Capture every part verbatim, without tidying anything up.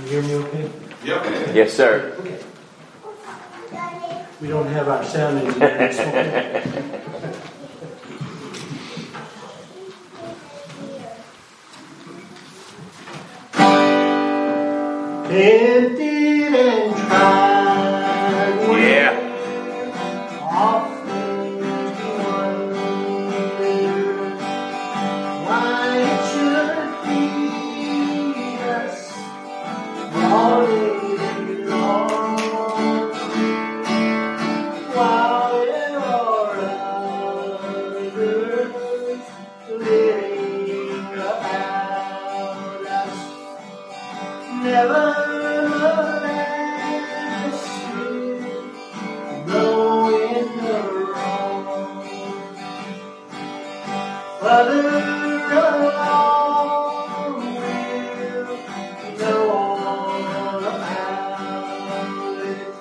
hear me okay? Yep. Yes, sir. Okay. We don't have our sound engineer this morning. Tempted and tried. Yeah. Often wonder why it should be us all day long, while there are others living about us. Never. Father, along will know all about it.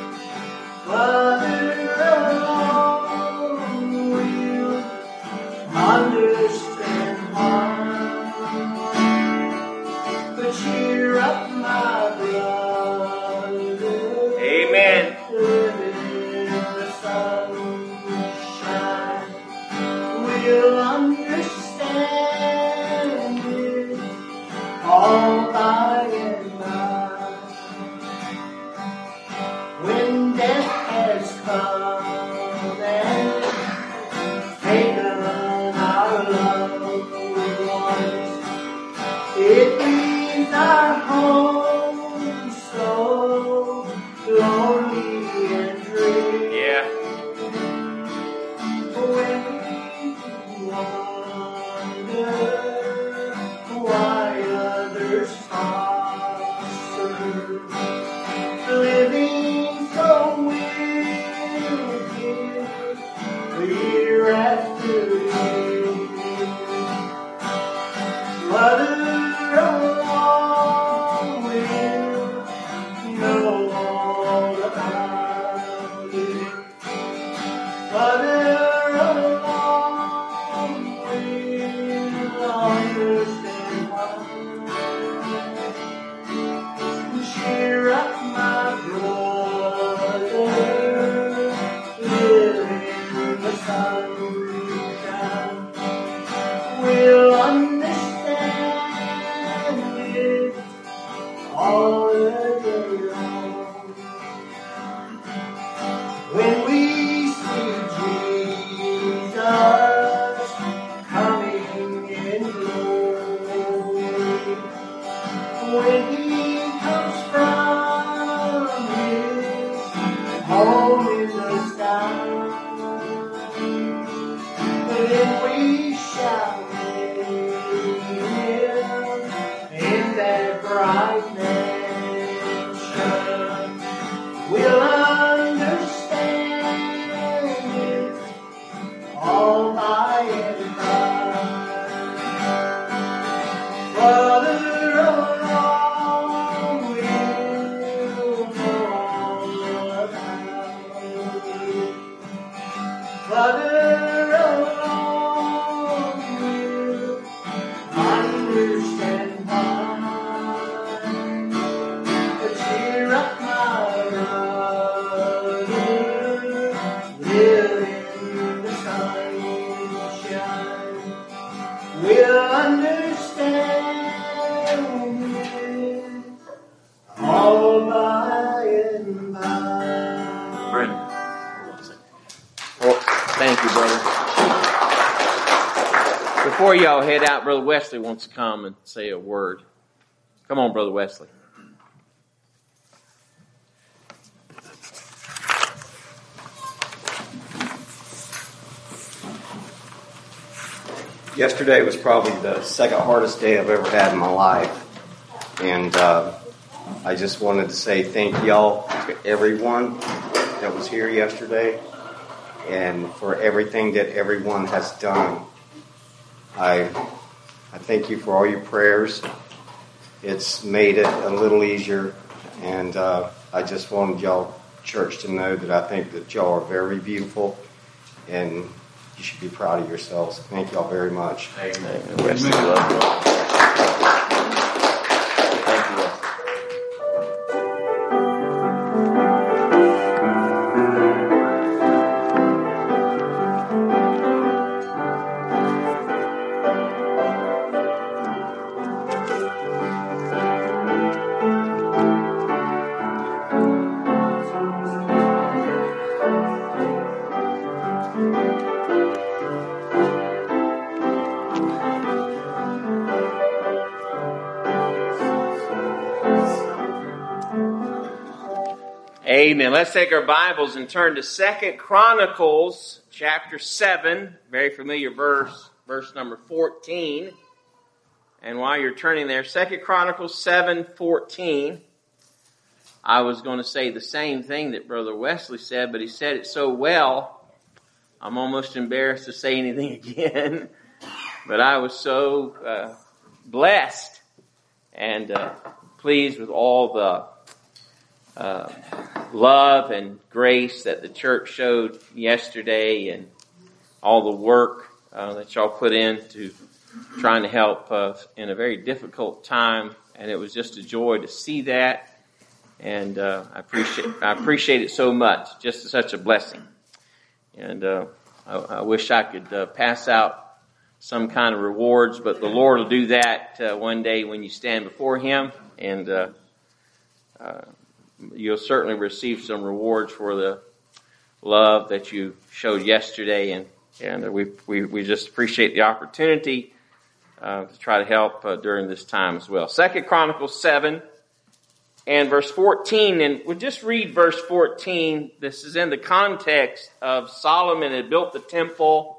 Father, along will understand why. But cheer up, my brother. Amen. Live in the sunshine. We'll understand it all by and by. When death has come and taken our loved ones, it leaves our home so lonely and dreary. Yeah. When wonder why others prosper, living so wicked year after year. Mother alone will know all about it. Mother cheer up, my brother, live in the sunshine. We'll understand it all the day long. When we see Jesus coming in glory, when he comes from his home in the sky, then we shall meet him in that bright mansion. We'll understand it all by and by. Father, Father alone will understand why. But cheer up, my brother, live in the sunshine. We'll understand it all by and by. Brandon. Well, thank you, brother. Before y'all head out, Brother Wesley wants to come and say a word. Come on, Brother Wesley. Yesterday was probably the second hardest day I've ever had in my life. And uh, I just wanted to say thank y'all to everyone that was here yesterday and for everything that everyone has done. I I thank you for all your prayers. It's made it a little easier, and uh, I just wanted y'all, church, to know that I think that y'all are very beautiful, and you should be proud of yourselves. Thank y'all very much. Amen. Amen. Wesley, love you. Thank you, Amen. Let's take our Bibles and turn to Second Chronicles chapter seven. Very familiar verse, verse number fourteen. And while you're turning there, Second Chronicles seven fourteen. I was going to say the same thing that Brother Wesley said, but he said it so well, I'm almost embarrassed to say anything again. But I was so uh, blessed and uh, pleased with all the uh, love and grace that the church showed yesterday, and all the work uh, that y'all put into trying to help uh, in a very difficult time. And it was just a joy to see that, and uh, I appreciate I appreciate it so much. Just such a blessing, and uh, I, I wish I could uh, pass out some kind of rewards, but the Lord will do that uh, one day when you stand before Him, and uh, uh, you'll certainly receive some rewards for the love that you showed yesterday, and and we we, we just appreciate the opportunity uh, to try to help uh, during this time as well. Second Chronicles seven and verse fourteen, and we'll just read verse fourteen. This is in the context of Solomon had built the temple.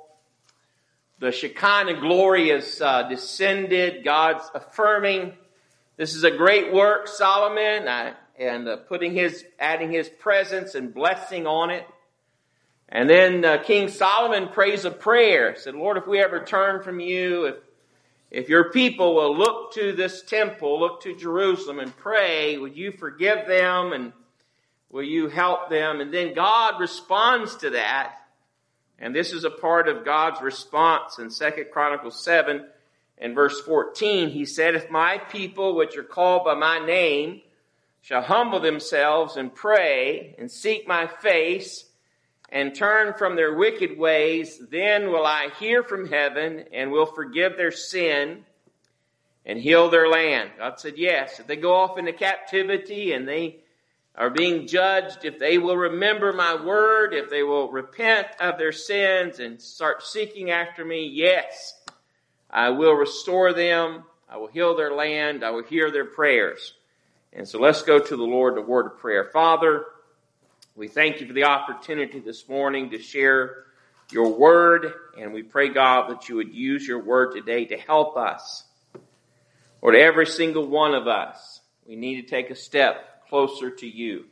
The Shekinah glory is uh, descended. God's affirming, this is a great work, Solomon, I, and uh, putting his, adding his presence and blessing on it. And then uh, King Solomon prays a prayer. Said, Lord, if we ever turn from you, if if your people will look to this temple, look to Jerusalem and pray, would you forgive them and will you help them? And then God responds to that. And this is a part of God's response in Second Chronicles seven and verse fourteen. He said, if my people, which are called by my name, shall humble themselves and pray and seek my face and turn from their wicked ways, then will I hear from heaven and will forgive their sin and heal their land. God said, yes. If they go off into captivity and they are being judged, if they will remember my word, if they will repent of their sins and start seeking after me, yes, I will restore them. I will heal their land. I will hear their prayers. And so let's go to the Lord in a word of prayer. Father, we thank you for the opportunity this morning to share your word, and we pray, God, that you would use your word today to help us. Lord, every single one of us, we need to take a step closer to you.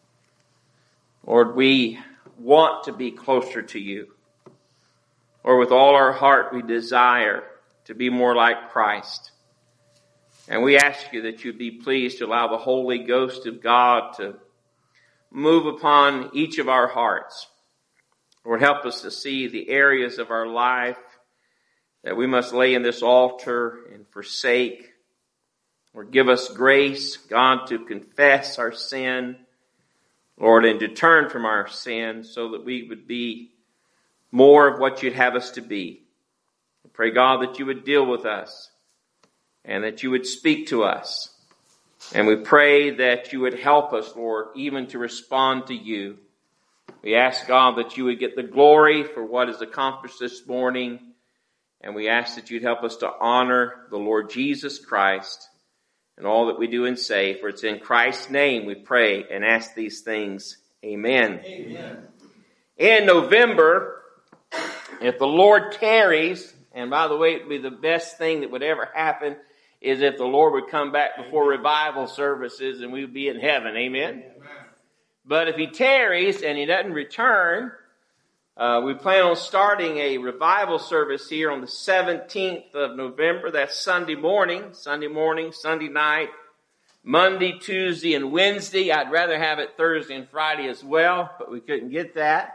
Lord, we want to be closer to you. Lord, with all our heart, we desire to be more like Christ. And we ask you that you'd be pleased to allow the Holy Ghost of God to move upon each of our hearts. Lord, help us to see the areas of our life that we must lay in this altar and forsake. Lord, give us grace, God, to confess our sin, Lord, and to turn from our sin so that we would be more of what you'd have us to be. I pray, God, that you would deal with us and that you would speak to us. And we pray that you would help us, Lord, even to respond to you. We ask, God, that you would get the glory for what is accomplished this morning. And we ask that you'd help us to honor the Lord Jesus Christ and all that we do and say. For it's in Christ's name we pray and ask these things. Amen. Amen. In November, if the Lord tarries, and by the way, it would be the best thing that would ever happen is if the Lord would come back before revival services and we would be in heaven. Amen? Amen. But if he tarries and he doesn't return, uh, we plan on starting a revival service here on the seventeenth of November. That's Sunday morning, Sunday morning, Sunday night, Monday, Tuesday, and Wednesday. I'd rather have it Thursday and Friday as well, but we couldn't get that.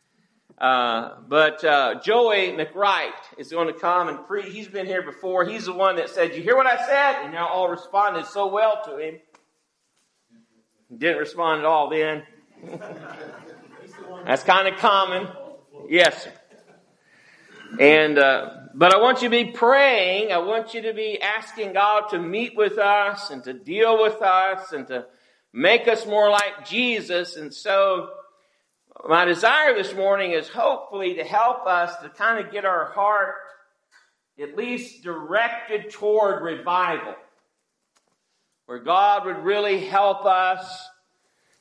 Uh, but, uh, Joey McWright is going to come and preach. He's been here before. He's the one that said, you hear what I said? And y'all all responded so well to him. He didn't respond at all then. That's kind of common. Yes, sir. And, uh, but I want you to be praying. I want you to be asking God to meet with us and to deal with us and to make us more like Jesus. And so, my desire this morning is hopefully to help us to kind of get our heart at least directed toward revival, where God would really help us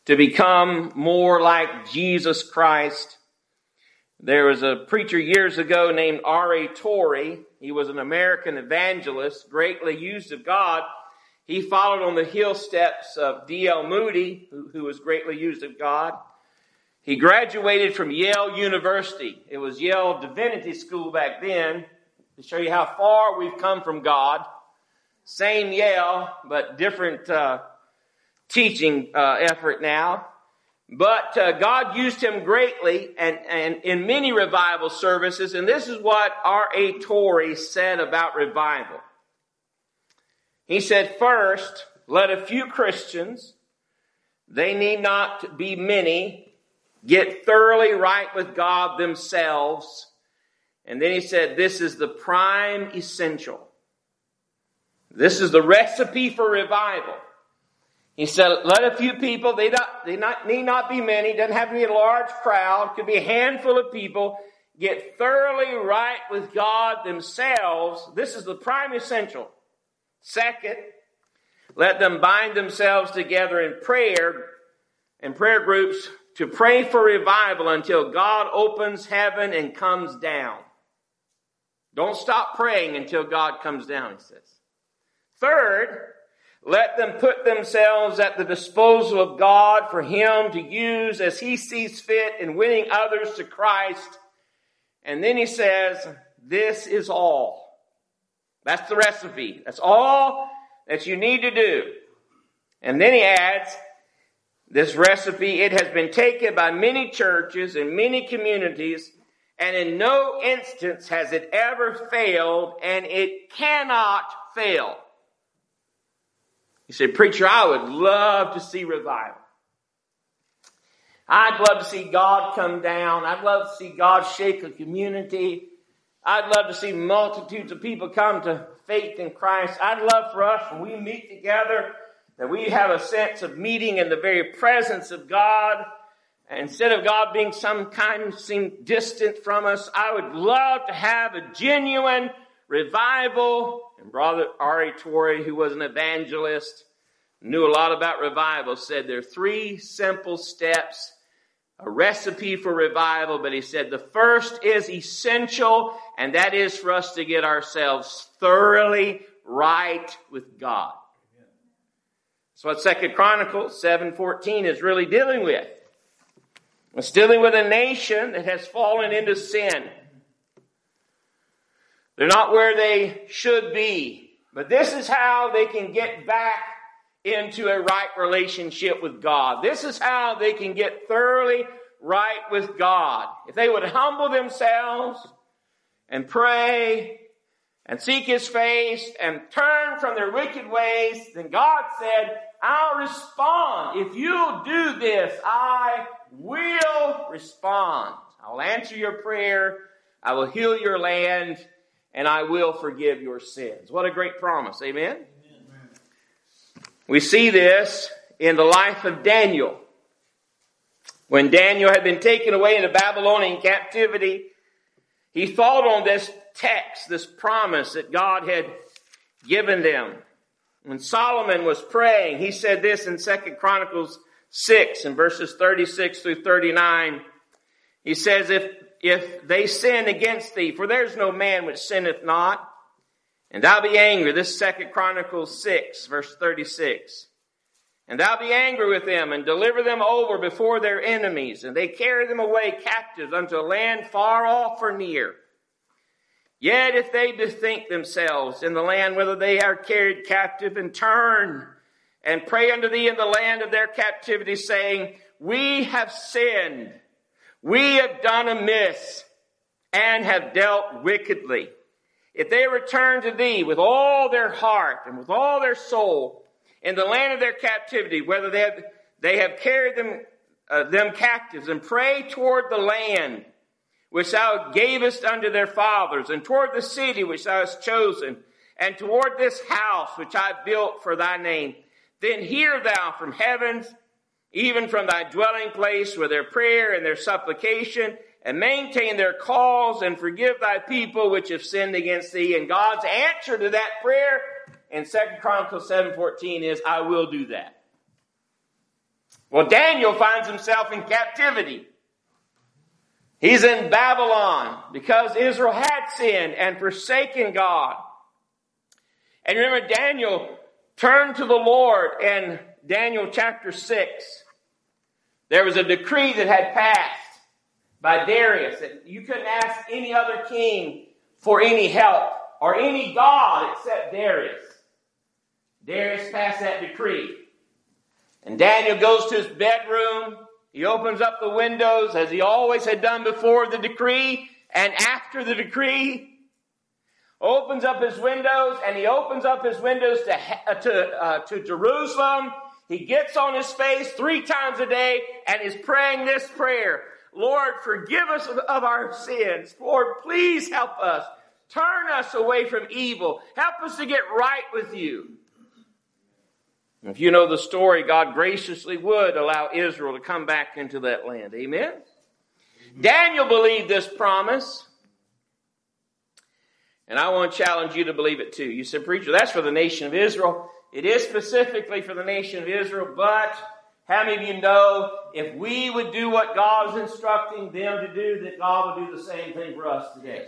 to become more like Jesus Christ. There was a preacher years ago named R A Torrey. He was an American evangelist, greatly used of God. He followed on the heel steps of D L Moody, who, who was greatly used of God. He graduated from Yale University. It was Yale Divinity School back then, to show you how far we've come from God. Same Yale, but different uh, teaching uh, effort now. But uh, God used him greatly and, and in many revival services. And this is what R A Torrey said about revival. He said, first, let a few Christians, they need not be many, get thoroughly right with God themselves. And then he said, this is the prime essential. This is the recipe for revival. He said, let a few people, they, not, they not, need not be many, doesn't have to be a large crowd, could be a handful of people, get thoroughly right with God themselves. This is the prime essential. Second, let them bind themselves together in prayer and prayer groups to pray for revival until God opens heaven and comes down. Don't stop praying until God comes down, he says. Third, let them put themselves at the disposal of God for him to use as he sees fit in winning others to Christ. And then he says, this is all. That's the recipe. That's all that you need to do. And then he adds, this recipe, it has been taken by many churches and many communities, and in no instance has it ever failed, and it cannot fail. You say, preacher, I would love to see revival. I'd love to see God come down. I'd love to see God shake a community. I'd love to see multitudes of people come to faith in Christ. I'd love for us, when we meet together, that we have a sense of meeting in the very presence of God. And instead of God being some kind of seem distant from us, I would love to have a genuine revival. And Brother R A Torrey, who was an evangelist, knew a lot about revival, said there are three simple steps, a recipe for revival. But he said the first is essential, and that is for us to get ourselves thoroughly right with God. That's what Second Chronicles seven fourteen is really dealing with. It's dealing with a nation that has fallen into sin. They're not where they should be. But this is how they can get back into a right relationship with God. This is how they can get thoroughly right with God. If they would humble themselves and pray and seek his face and turn from their wicked ways, then God said, I'll respond. If you do this, I will respond. I'll answer your prayer. I will heal your land, and I will forgive your sins. What a great promise. Amen? Amen. We see this in the life of Daniel. When Daniel had been taken away into Babylonian captivity, he thought on this text, this promise that God had given them. When Solomon was praying, he said this in Second Chronicles six and verses thirty-six through thirty-nine. He says, if, if they sin against thee, for there's no man which sinneth not, and thou be angry. This is Second Chronicles six, verse thirty-six. And thou be angry with them, and deliver them over before their enemies, and they carry them away captives unto a land far off or near. Yet if they bethink themselves in the land whither they are carried captive, and turn and pray unto thee in the land of their captivity, saying, we have sinned, we have done amiss, and have dealt wickedly. If they return to thee with all their heart and with all their soul in the land of their captivity, whether they have, they have carried them, uh, them captives, and pray toward the land which thou gavest unto their fathers, and toward the city which thou hast chosen, and toward this house which I built for thy name, then hear thou from heavens, even from thy dwelling place, with their prayer and their supplication, and maintain their cause, and forgive thy people which have sinned against thee. And God's answer to that prayer in Second Chronicles seven fourteen is, I will do that. Well, Daniel finds himself in captivity. He's in Babylon because Israel had sinned and forsaken God. And remember, Daniel turned to the Lord in Daniel chapter six. There was a decree that had passed by Darius that you couldn't ask any other king for any help or any god except Darius. Darius passed that decree. And Daniel goes to his bedroom. He opens up the windows as he always had done before the decree and after the decree. Opens up his windows, and he opens up his windows to, uh, to, uh, to Jerusalem. He gets on his face three times a day and is praying this prayer. Lord, forgive us of, of our sins. Lord, please help us. Turn us away from evil. Help us to get right with you. If you know the story, God graciously would allow Israel to come back into that land. Amen? Daniel believed this promise. And I want to challenge you to believe it too. You said, preacher, that's for the nation of Israel. It is specifically for the nation of Israel, but how many of you know if we would do what God is instructing them to do, that God would do the same thing for us today?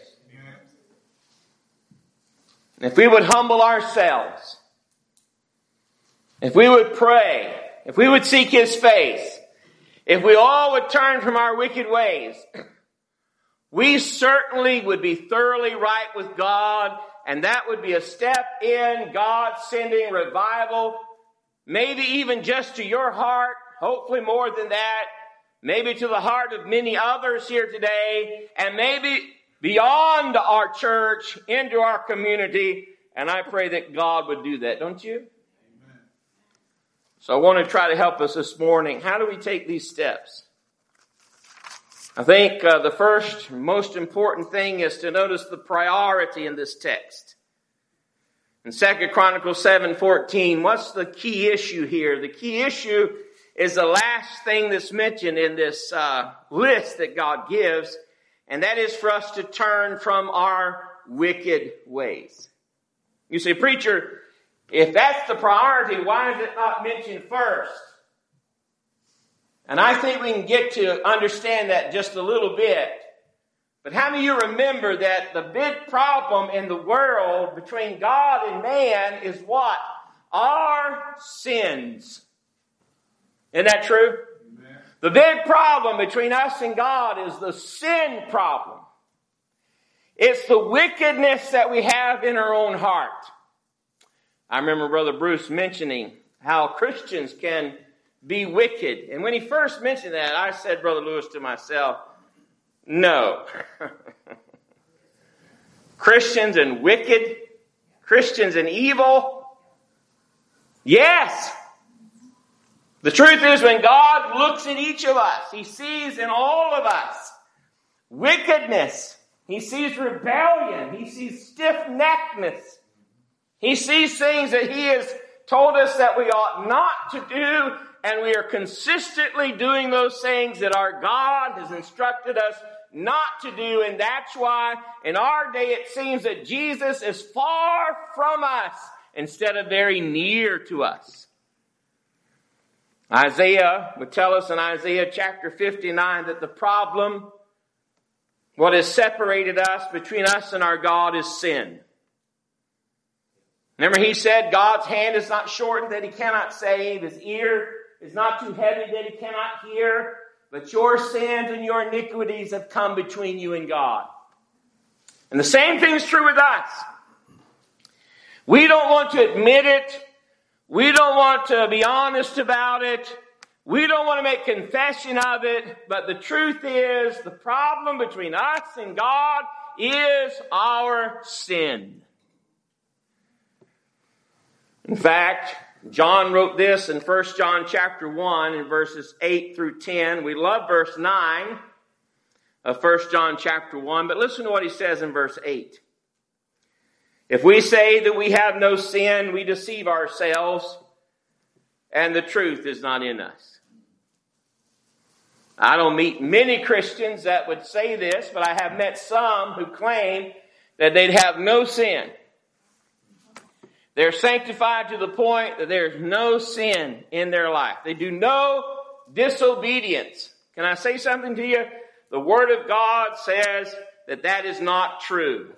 And if we would humble ourselves, if we would pray, if we would seek His face, if we all would turn from our wicked ways, we certainly would be thoroughly right with God, and that would be a step in God sending revival, maybe even just to your heart, hopefully more than that, maybe to the heart of many others here today, and maybe beyond our church, into our community, and I pray that God would do that, don't you? Amen. So I want to try to help us this morning. How do we take these steps? I think uh, the first, most important thing is to notice the priority in this text. In Second Chronicles seven fourteen, what's the key issue here? The key issue is the last thing that's mentioned in this uh, list that God gives, and that is for us to turn from our wicked ways. You say, preacher, if that's the priority, why is it not mentioned first? And I think we can get to understand that just a little bit. But how many of you remember that the big problem in the world between God and man is what? Our sins. Isn't that true? Amen. The big problem between us and God is the sin problem. It's the wickedness that we have in our own heart. I remember Brother Bruce mentioning how Christians can be wicked. And when he first mentioned that, I said, Brother Lewis, to myself, no. Christians and wicked? Christians and evil? Yes. The truth is, when God looks at each of us, He sees in all of us wickedness. He sees rebellion. He sees stiff-neckedness. He sees things that He has told us that we ought not to do, and we are consistently doing those things that our God has instructed us not to do. And that's why in our day it seems that Jesus is far from us instead of very near to us. Isaiah would tell us in Isaiah chapter fifty-nine that the problem, what has separated us between us and our God, is sin. Remember, He said God's hand is not shortened that He cannot save. His ear is not too heavy that He cannot hear. But your sins and your iniquities have come between you and God. And the same thing is true with us. We don't want to admit it. We don't want to be honest about it. We don't want to make confession of it. But the truth is, the problem between us and God is our sin. In fact, John wrote this in First John chapter one in verses eight through ten. We love verse nine of First John chapter one, but listen to what he says in verse eight. If we say that we have no sin, we deceive ourselves, and the truth is not in us. I don't meet many Christians that would say this, but I have met some who claim that they'd have no sin. They're sanctified to the point that there's no sin in their life. They do no disobedience. Can I say something to you? The Word of God says that that is not true.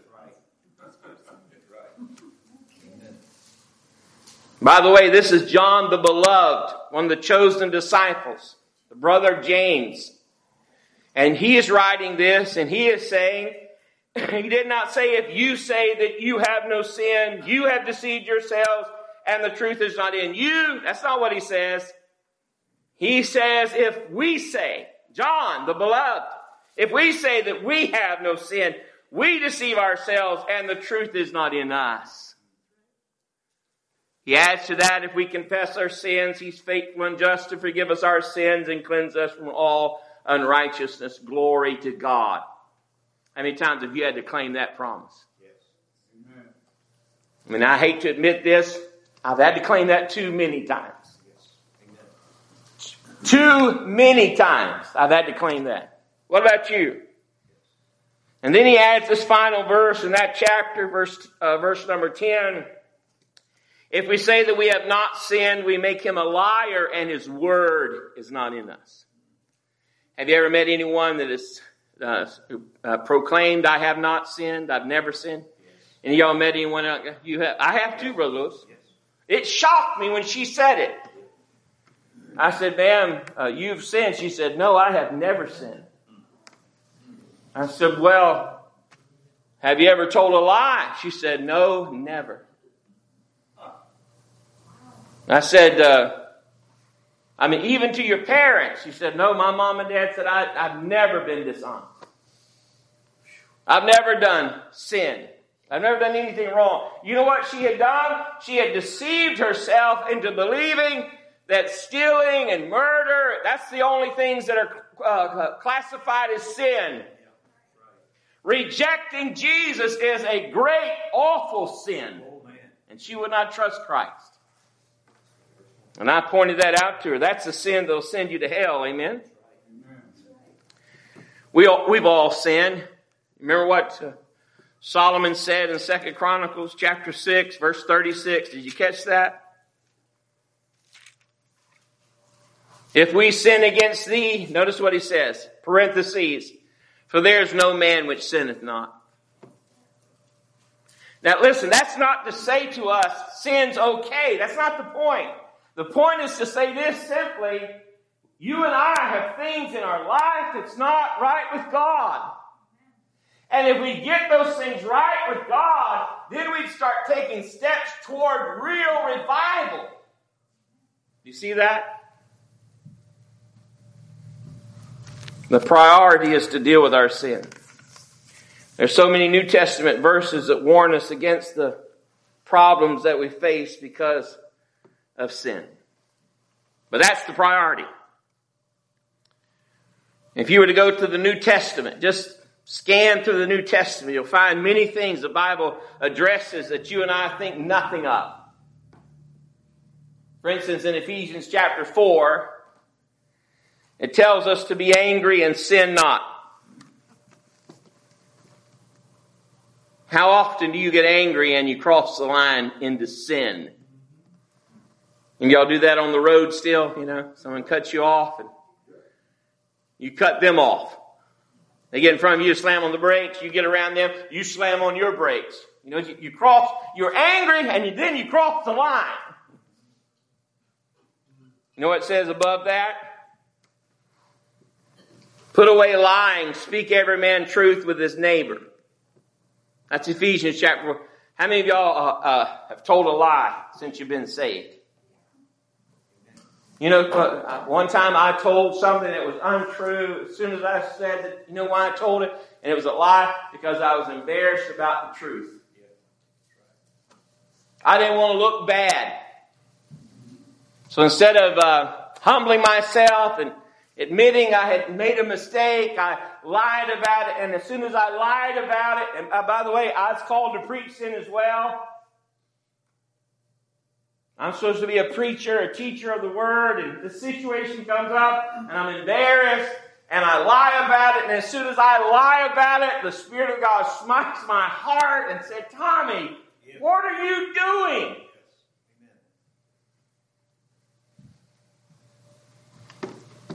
By the way, this is John the Beloved, one of the chosen disciples, the brother of James. And he is writing this, and he is saying, he did not say, if you say that you have no sin, you have deceived yourselves, and the truth is not in you. That's not what he says. He says, if we say, John the Beloved, if we say that we have no sin, we deceive ourselves, and the truth is not in us. He adds to that, if we confess our sins, He's faithful and just to forgive us our sins and cleanse us from all unrighteousness. Glory to God. How many times have you had to claim that promise? Yes. Amen. I mean, I hate to admit this. I've had to claim that too many times. Yes. Amen. Too many times I've had to claim that. What about you? And then he adds this final verse in that chapter, verse, uh, verse number ten. If we say that we have not sinned, we make Him a liar, and His word is not in us. Have you ever met anyone that has uh, uh, proclaimed, I have not sinned, I've never sinned? Yes. Any of y'all met anyone else? You have? I have too, Brother Lewis. Yes. It shocked me when she said it. I said, ma'am, uh, you've sinned. She said, no, I have never sinned. I said, well, have you ever told a lie? She said, no, never. I said, uh, I mean, even to your parents. She said, no, my mom and dad said, I, I've never been dishonest. I've never done sin. I've never done anything wrong. You know what she had done? She had deceived herself into believing that stealing and murder, that's the only things that are uh, classified as sin. Rejecting Jesus is a great, awful sin. And she would not trust Christ. And I pointed that out to her. That's a sin that'll send you to hell. Amen? Amen. We all, we've all sinned. Remember what uh, Solomon said in Second Chronicles chapter six, verse thirty-six. Did you catch that? If we sin against thee, notice what he says, parentheses, for there is no man which sinneth not. Now listen, that's not to say to us, sin's okay. That's not the point. The point is to say this simply, you and I have things in our life that's not right with God. And if we get those things right with God, then we'd start taking steps toward real revival. Do you see that? The priority is to deal with our sin. There's so many New Testament verses that warn us against the problems that we face because of sin. But that's the priority. If you were to go to the New Testament, just scan through the New Testament, you'll find many things the Bible addresses that you and I think nothing of. For instance, in Ephesians chapter four, it tells us to be angry and sin not. How often do you get angry and you cross the line into sin? And y'all do that on the road still? You know, someone cuts you off and you cut them off. They get in front of you, slam on the brakes. You get around them, you slam on your brakes. You know, you, you cross, you're angry and you, then you cross the line. You know what it says above that? Put away lying, speak every man truth with his neighbor. That's Ephesians chapter four. How many of y'all uh, uh, have told a lie since you've been saved? You know, uh, one time I told something that was untrue. As soon as I said it, you know why I told it? And it was a lie because I was embarrassed about the truth. I didn't want to look bad. So instead of uh, humbling myself and admitting I had made a mistake, I lied about it. And as soon as I lied about it, and uh, by the way, I was called to preach sin as well. I'm supposed to be a preacher, a teacher of the word, and the situation comes up, and I'm embarrassed, and I lie about it, and as soon as I lie about it, the Spirit of God smites my heart and said, Tommy, what are you doing?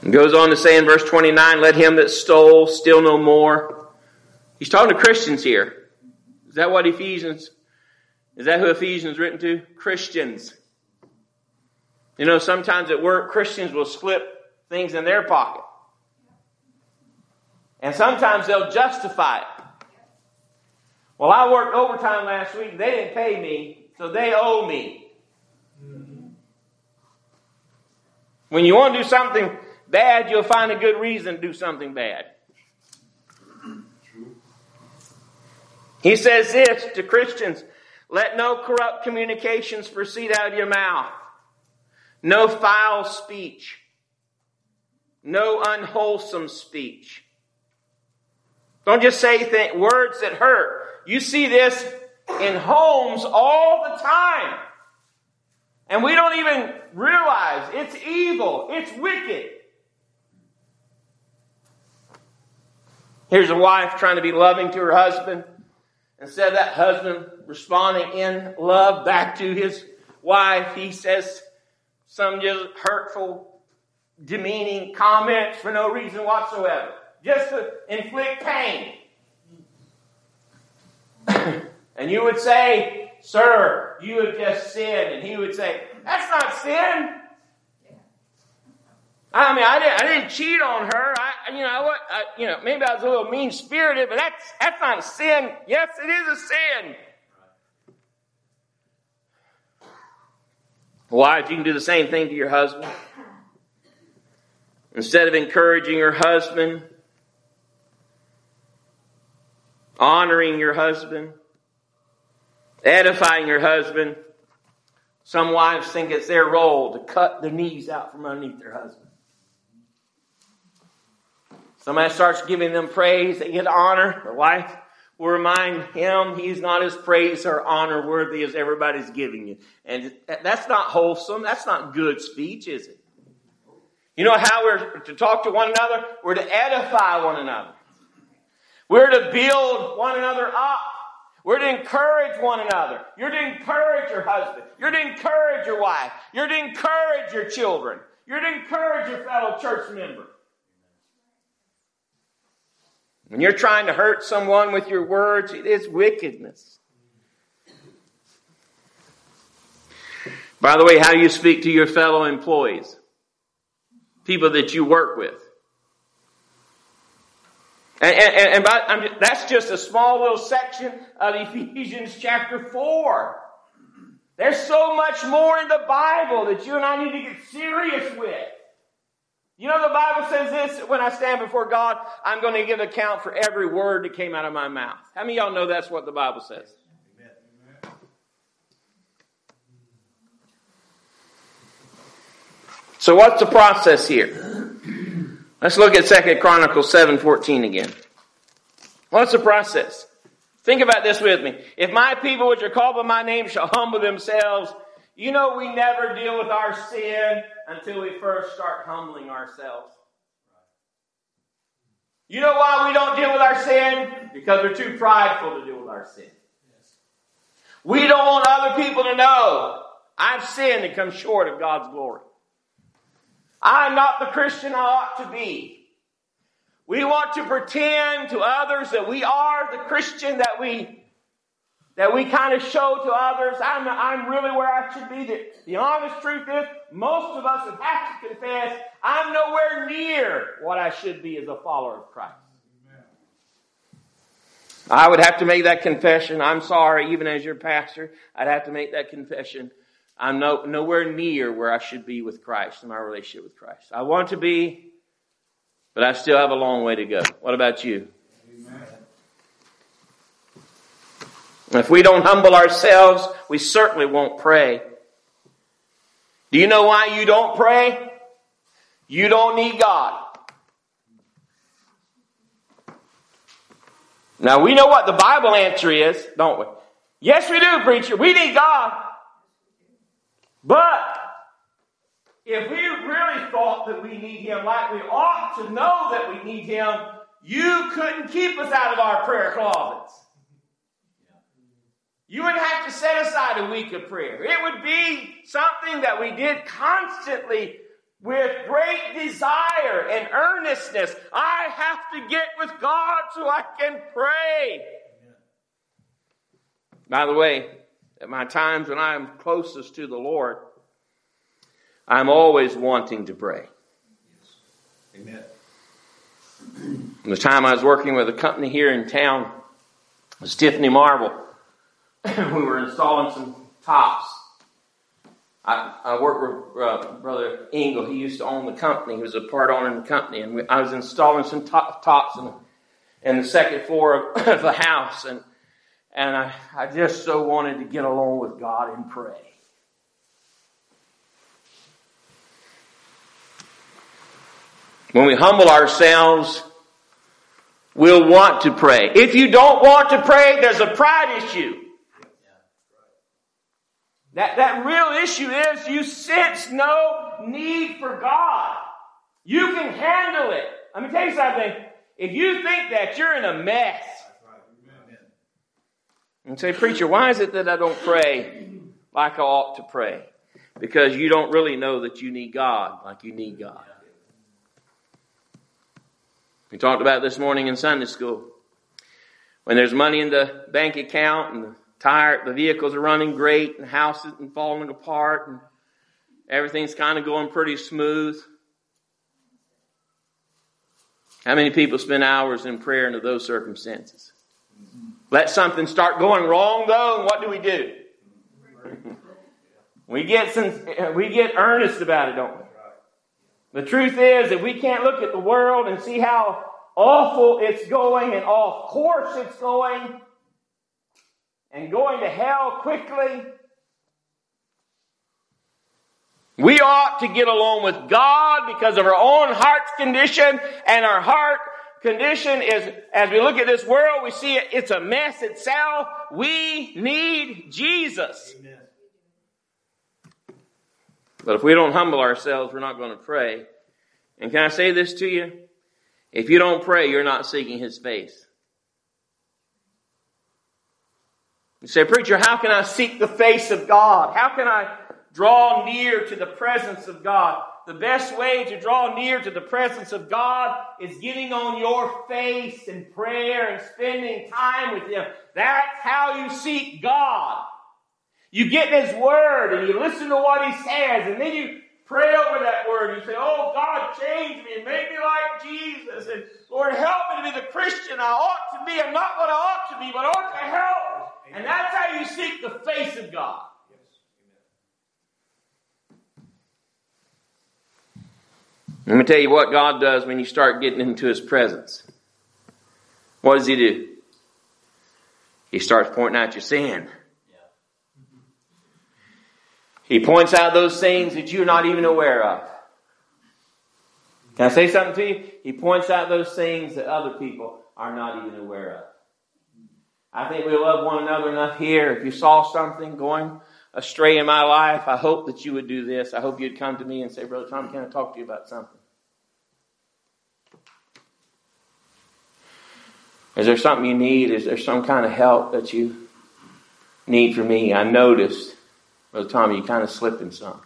He goes on to say in verse twenty-nine, let him that stole steal no more. He's talking to Christians here. Is that what Ephesians, is that who Ephesians is written to? Christians. You know, sometimes at work, Christians will slip things in their pocket. And sometimes they'll justify it. Well, I worked overtime last week. They didn't pay me, so they owe me. Mm-hmm. When you want to do something bad, you'll find a good reason to do something bad. True. He says this to Christians, let no corrupt communications proceed out of your mouth. No foul speech. No unwholesome speech. Don't just say th- words that hurt. You see this in homes all the time. And we don't even realize it's evil. It's wicked. Here's a wife trying to be loving to her husband. Instead of that husband responding in love back to his wife, he says some just hurtful, demeaning comments for no reason whatsoever. Just to inflict pain. And you would say, sir, you have just sinned. And he would say, that's not sin. I mean, I didn't, I didn't cheat on her. I, you know, what, I, you know, maybe I was a little mean-spirited, but that's, that's not a sin. Yes, it is a sin. Wives, you can do the same thing to your husband. Instead of encouraging your husband, honoring your husband, edifying your husband, some wives think it's their role to cut their knees out from underneath their husband. Somebody starts giving them praise, they get honor. The wife will remind him he's not as praise or honor worthy as everybody's giving you. And that's not wholesome. That's not good speech, is it? You know how we're to talk to one another? We're to edify one another. We're to build one another up. We're to encourage one another. You're to encourage your husband. You're to encourage your wife. You're to encourage your children. You're to encourage your fellow church member. When you're trying to hurt someone with your words, it is wickedness. By the way, how you speak to your fellow employees, people that you work with. And, and, and by, I'm just, that's just a small little section of Ephesians chapter four. There's so much more in the Bible that you and I need to get serious with. You know, the Bible says this, when I stand before God, I'm going to give account for every word that came out of my mouth. How many of y'all know that's what the Bible says? Amen. So what's the process here? Let's look at Second Chronicles seven fourteen again. What's the process? Think about this with me. If my people which are called by my name shall humble themselves, you know we never deal with our sin until we first start humbling ourselves. You know why we don't deal with our sin? Because we're too prideful to deal with our sin. We don't want other people to know I've sinned and come short of God's glory. I'm not the Christian I ought to be. We want to pretend to others that we are the Christian that we that we kind of show to others. I'm, I'm really where I should be. The, the honest truth is, most of us would have to confess, I'm nowhere near what I should be as a follower of Christ. Amen. I would have to make that confession. I'm sorry, even as your pastor, I'd have to make that confession. I'm no, nowhere near where I should be with Christ in my relationship with Christ. I want to be, but I still have a long way to go. What about you? Amen. If we don't humble ourselves, we certainly won't pray. Do you know why you don't pray? You don't need God. Now we know what the Bible answer is, don't we? Yes, we do, preacher. We need God. But if we really thought that we need Him like we ought to know that we need Him, you couldn't keep us out of our prayer closets. You wouldn't have to set aside a week of prayer. It would be something that we did constantly with great desire and earnestness. I have to get with God so I can pray. By the way, at my times when I am closest to the Lord, I'm always wanting to pray. Amen. The time I was working with a company here in town, it was Tiffany Marble. We were installing some tops. I, I worked with uh, Brother Engel. He used to own the company. He was a part owner in the company. And we, I was installing some top, tops in the, in the second floor of, of the house. And, and I, I just so wanted to get along with God and pray. When we humble ourselves, we'll want to pray. If you don't want to pray, there's a pride issue. That, that real issue is you sense no need for God. You can handle it. Let me tell you something. If you think that, you're in a mess. And say, preacher, why is it that I don't pray like I ought to pray? Because you don't really know that you need God like you need God. We talked about this morning in Sunday school. When there's money in the bank account and the tire, the vehicles are running great and the house isn't falling apart and everything's kind of going pretty smooth. How many people spend hours in prayer under those circumstances? Let something start going wrong though, and what do we do? we get some, we get earnest about it, don't we? The truth is that we can't look at the world and see how awful it's going and off course it's going and going to hell quickly. We ought to get along with God because of our own heart's condition, and our heart condition is, as we look at this world, we see it, it's a mess itself. We need Jesus. Amen. But if we don't humble ourselves, we're not going to pray. And can I say this to you? If you don't pray, you're not seeking His face. You say, preacher, how can I seek the face of God? How can I draw near to the presence of God? The best way to draw near to the presence of God is getting on your face in prayer and spending time with Him. That's how you seek God. You get in His Word and you listen to what He says, and then you pray over that Word. You say, oh, God, change me and make me like Jesus. And Lord, help me to be the Christian I ought to be. I'm not what I ought to be, but I ought to help. And that's how you seek the face of God. Let me tell you what God does when you start getting into His presence. What does He do? He starts pointing out your sin. He points out those things that you're not even aware of. Can I say something to you? He points out those things that other people are not even aware of. I think we love one another enough here. If you saw something going astray in my life, I hope that you would do this. I hope you'd come to me and say, Brother Tom, can I talk to you about something? Is there something you need? Is there some kind of help that you need from me? I noticed, Brother Tommy, you kind of slipping some.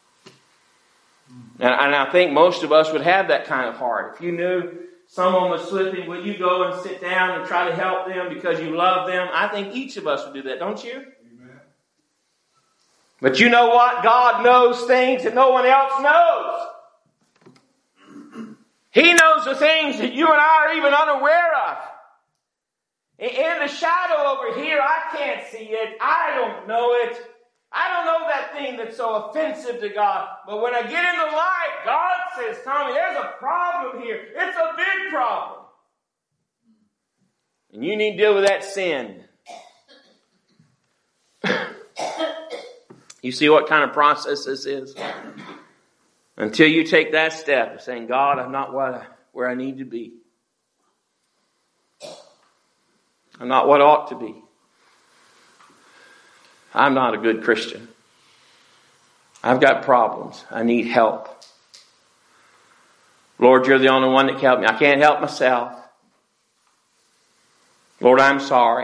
And, and I think most of us would have that kind of heart. If you knew someone was slipping, would you go and sit down and try to help them because you love them? I think each of us would do that, don't you? Amen. But you know what? God knows things that no one else knows. He knows the things that you and I are even unaware of. In the shadow over here, I can't see it. I don't know it. I don't know that thing that's so offensive to God. But when I get in the light, God says, Tommy, there's a problem here. It's a big problem. And you need to deal with that sin. You see what kind of process this is? Until you take that step of saying, God, I'm not what I, where I need to be. I'm not what I ought to be. I'm not a good Christian. I've got problems. I need help. Lord, you're the only one that can help me. I can't help myself. Lord, I'm sorry.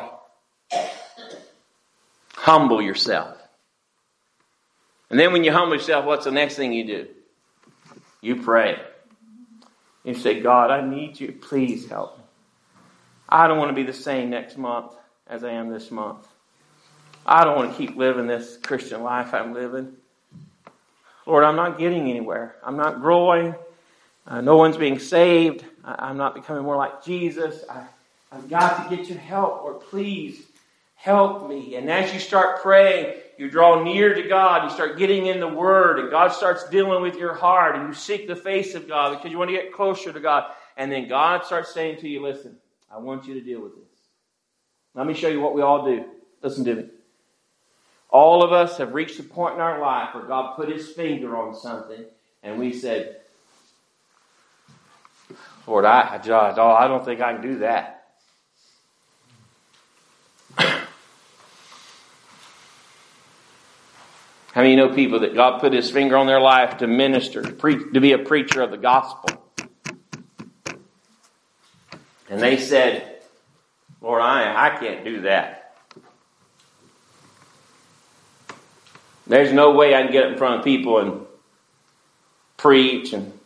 Humble yourself. And then when you humble yourself, what's the next thing you do? You pray. You say, God, I need you. Please help me. I don't want to be the same next month as I am this month. I don't want to keep living this Christian life I'm living. Lord, I'm not getting anywhere. I'm not growing. Uh, no one's being saved. I, I'm not becoming more like Jesus. I, I've got to get your help. Lord, please help me. And as you start praying, you draw near to God. You start getting in the Word. And God starts dealing with your heart. And you seek the face of God because you want to get closer to God. And then God starts saying to you, listen, I want you to deal with this. Let me show you what we all do. Listen to me. All of us have reached a point in our life where God put His finger on something, and we said, Lord, I, I don't think I can do that. How many you know people that God put His finger on their life to minister, to, preach, to be a preacher of the gospel? And they said, Lord, I, I can't do that. There's no way I can get up in front of people and preach and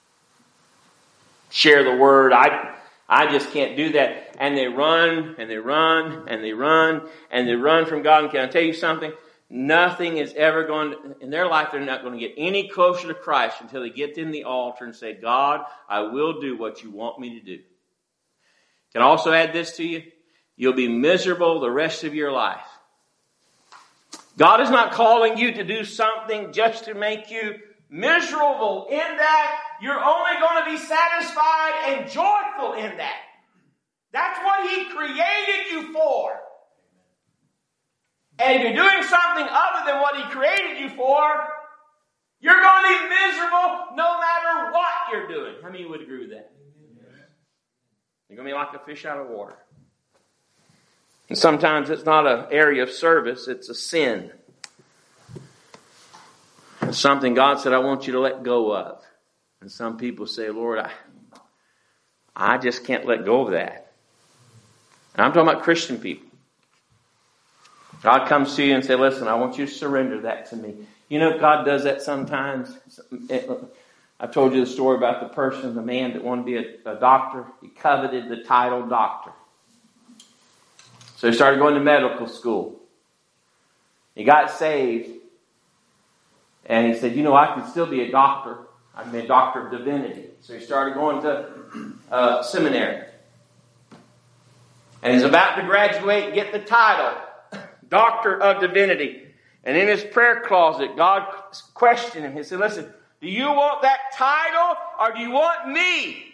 share the word. I I just can't do that. And they run, and they run, and they run, and they run from God. And can I tell you something? Nothing is ever going to, in their life, they're not going to get any closer to Christ until they get in the altar and say, God, I will do what you want me to do. Can I also add this to you? You'll be miserable the rest of your life. God is not calling you to do something just to make you miserable in that. You're only going to be satisfied and joyful in that. That's what He created you for. And if you're doing something other than what He created you for, you're going to be miserable no matter what you're doing. How many would agree with that? You're going to be like a fish out of water. And sometimes it's not an area of service, it's a sin. It's something God said, I want you to let go of. And some people say, Lord, I, I just can't let go of that. And I'm talking about Christian people. God comes to you and says, listen, I want you to surrender that to me. You know, God does that sometimes. I told you the story about the person, the man that wanted to be a, a doctor. He coveted the title doctor. So he started going to medical school. He got saved. And he said, you know, I can still be a doctor. I can be a doctor of divinity. So he started going to uh, seminary. And he's about to graduate and get the title, Doctor of Divinity. And in his prayer closet, God questioned him. He said, listen, do you want that title or do you want me?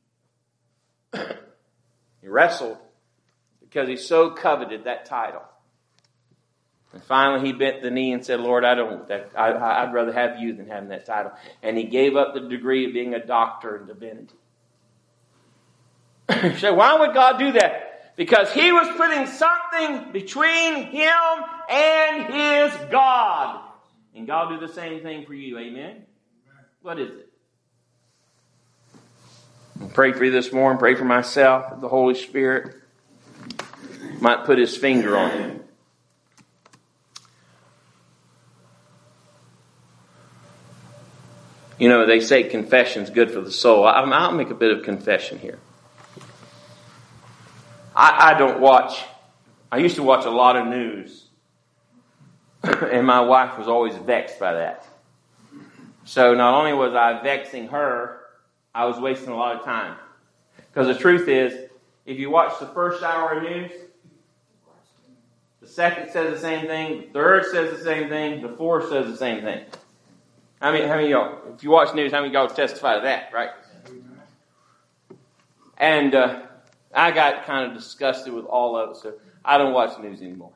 He wrestled because he so coveted that title. And finally he bent the knee and said, Lord, I don't want that. I, I'd rather have you than having that title. And he gave up the degree of being a doctor in divinity. You say, why would God do that? Because He was putting something between him and his God. And God will do the same thing for you. Amen? What is it? I pray for you this morning. Pray for myself that the Holy Spirit might put His finger on it. You know, they say confession's good for the soul. I'll, I'll make a bit of confession here. I, I don't watch. I used to watch a lot of news. And my wife was always vexed by that. So not only was I vexing her, I was wasting a lot of time. Because the truth is, if you watch the first hour of news, the second says the same thing, the third says the same thing, the fourth says the same thing. How many, how many of y'all, if you watch news, how many of y'all testify to that, right? And uh, I got kind of disgusted with all of it, so I don't watch news anymore.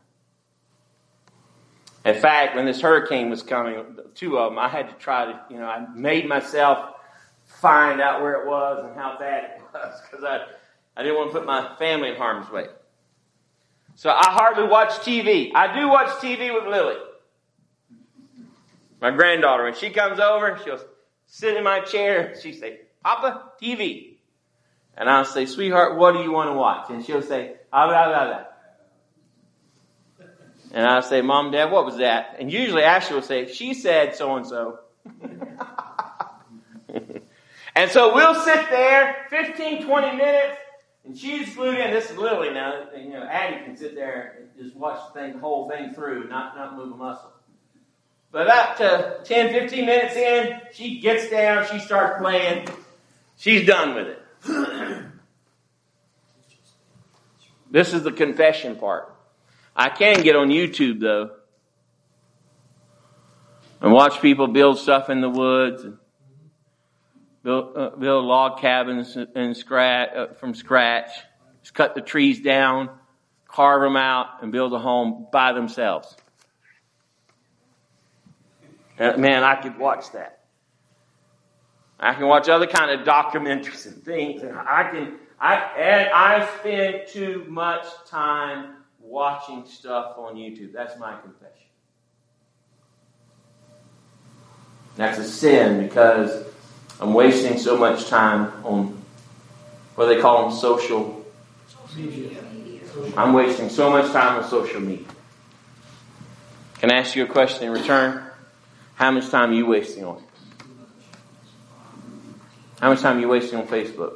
In fact, when this hurricane was coming, two of them, I had to try to, you know, I made myself find out where it was and how bad it was because I, I didn't want to put my family in harm's way. So I hardly watch T V. I do watch T V with Lily, my granddaughter. When she comes over, she'll sit in my chair. She'll say, Papa, T V. And I'll say, sweetheart, what do you want to watch? And she'll say, ah, blah, blah, blah. And I'll say, Mom, Dad, what was that? And usually Ashley will say, she said so-and-so. And so we'll sit there fifteen, twenty minutes, and she's glued in. This is Lily now. You know, Addie can sit there and just watch the thing, the whole thing through, not, not move a muscle. But about to ten, fifteen minutes in, she gets down, she starts playing. She's done with it. This is the confession part. I can get on YouTube, though, and watch people build stuff in the woods, and build, uh, build log cabins and scratch, uh, from scratch. Just cut the trees down, carve them out, and build a home by themselves. And man, I could watch that. I can watch other kind of documentaries and things, and I can. I and I spend too much time watching stuff on YouTube. That's my confession. That's a sin because I'm wasting so much time on what do they call them, social media. I'm wasting so much time on social media. Can I ask you a question in return? How much time are you wasting on it? How much time are you wasting on Facebook?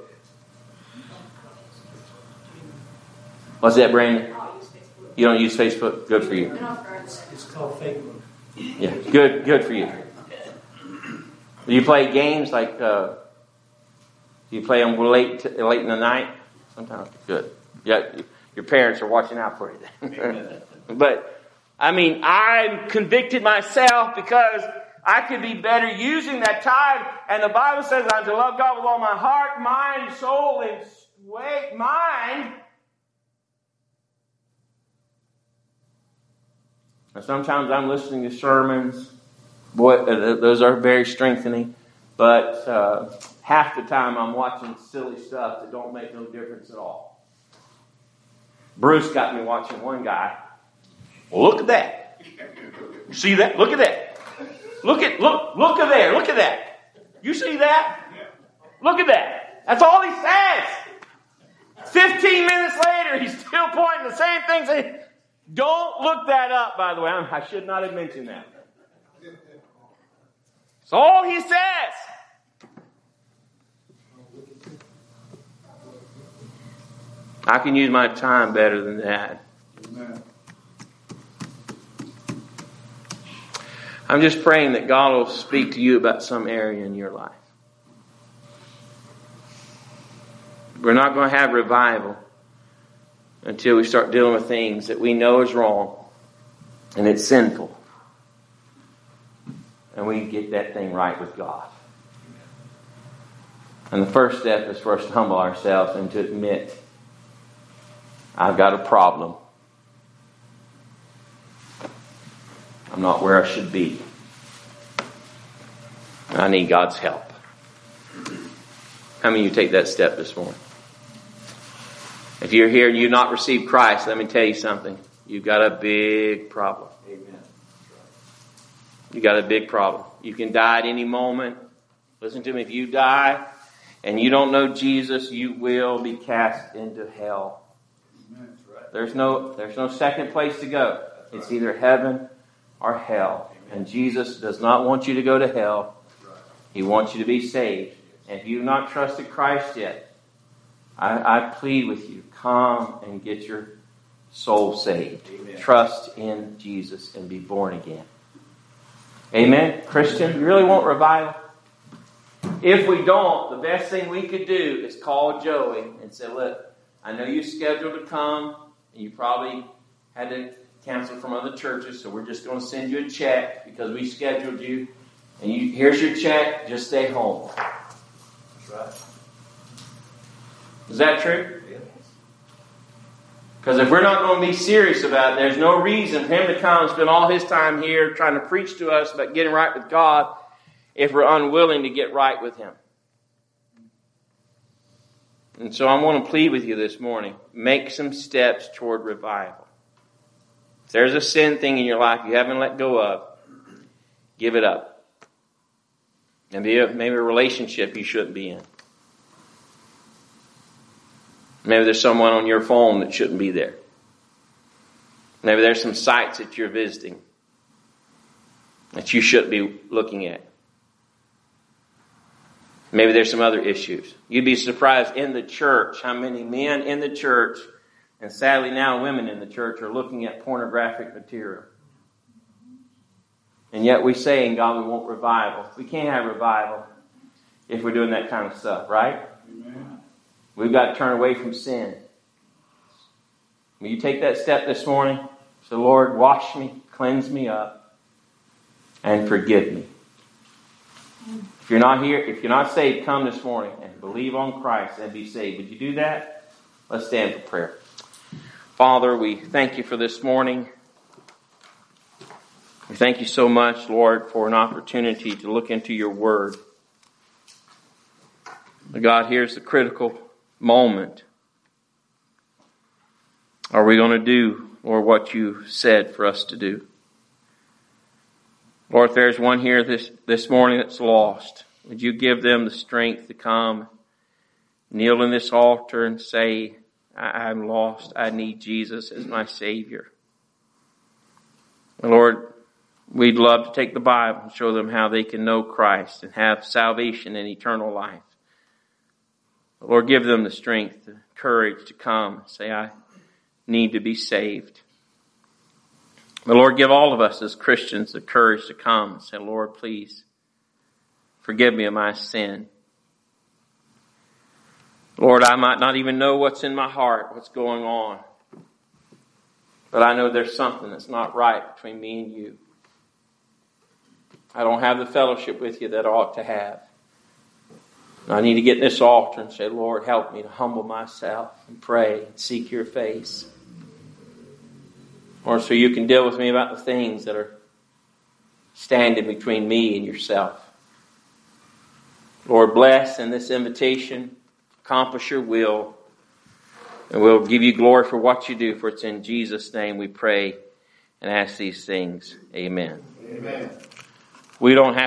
What's that, Brandon? You don't use Facebook? Good for you. It's called Facebook. Yeah, good, good for you. Do you play games like? Uh, do you play them late, late in the night? Sometimes. Good. Yeah, your parents are watching out for you. But I mean, I'm convicted myself because I could be better using that time. And the Bible says I'm to love God with all my heart, mind, soul, and weight, mind. And sometimes I'm listening to sermons. Boy, those are very strengthening. But uh, half the time I'm watching silly stuff that don't make no difference at all. Bruce got me watching one guy. Well, look at that. You see that? Look at that. Look at look look at there. Look at that. You see that? Look at that. That's all he says. Fifteen minutes later, he's still pointing the same thing. Saying, don't look that up, by the way. I should not have mentioned that. That's all he says. I can use my time better than that. Amen. I'm just praying that God will speak to you about some area in your life. We're not going to have revival until we start dealing with things that we know is wrong and it's sinful. And we get that thing right with God. And the first step is for us to humble ourselves and to admit, I've got a problem. I'm not where I should be. I need God's help. How many of you take that step this morning? If you're here and you've not received Christ, let me tell you something. You've got a big problem. Amen. You've got a big problem. You can die at any moment. Listen to me. If you die and you don't know Jesus, you will be cast into hell. Amen. That's right. There's no, there's no second place to go. It's either heaven or hell. And Jesus does not want you to go to hell. He wants you to be saved. And if you've not trusted Christ yet, I, I plead with you, come and get your soul saved. Amen. Trust in Jesus and be born again. Amen? Christian, you really want revival? If we don't, the best thing we could do is call Joey and say, look, I know you're scheduled to come, and you probably had to cancel from other churches, so we're just going to send you a check because we scheduled you. And you, here's your check, just stay home. That's right. Is that true? Yes. Because if we're not going to be serious about it, there's no reason for him to come and spend all his time here trying to preach to us about getting right with God if we're unwilling to get right with him. And so I want to plead with you this morning. Make some steps toward revival. If there's a sin thing in your life you haven't let go of, give it up. And maybe a relationship you shouldn't be in. Maybe there's someone on your phone that shouldn't be there. Maybe there's some sites that you're visiting that you shouldn't be looking at. Maybe there's some other issues. You'd be surprised in the church how many men in the church, and sadly now women in the church, are looking at pornographic material. And yet we say in God we want revival. We can't have revival if we're doing that kind of stuff, right? Amen. We've got to turn away from sin. Will you take that step this morning? Say, Lord, wash me, cleanse me up, and forgive me. If you're not here, if you're not saved, come this morning and believe on Christ and be saved. Would you do that? Let's stand for prayer. Father, we thank you for this morning. We thank you so much, Lord, for an opportunity to look into your word. God, here's the critical moment. Are we going to do, Lord, what you said for us to do? Lord, if there's one here this, this morning that's lost, would you give them the strength to come, kneel in this altar and say, I, I'm lost. I need Jesus as my Savior. And Lord, we'd love to take the Bible and show them how they can know Christ and have salvation and eternal life. Lord, give them the strength, the courage to come and say, I need to be saved. But Lord, give all of us as Christians the courage to come and say, Lord, please forgive me of my sin. Lord, I might not even know what's in my heart, what's going on. But I know there's something that's not right between me and you. I don't have the fellowship with you that I ought to have. I need to get in this altar and say, Lord, help me to humble myself and pray and seek your face. Or so you can deal with me about the things that are standing between me and yourself. Lord, bless in this invitation, accomplish your will, and we'll give you glory for what you do, for it's in Jesus' name we pray and ask these things. Amen. Amen. We don't have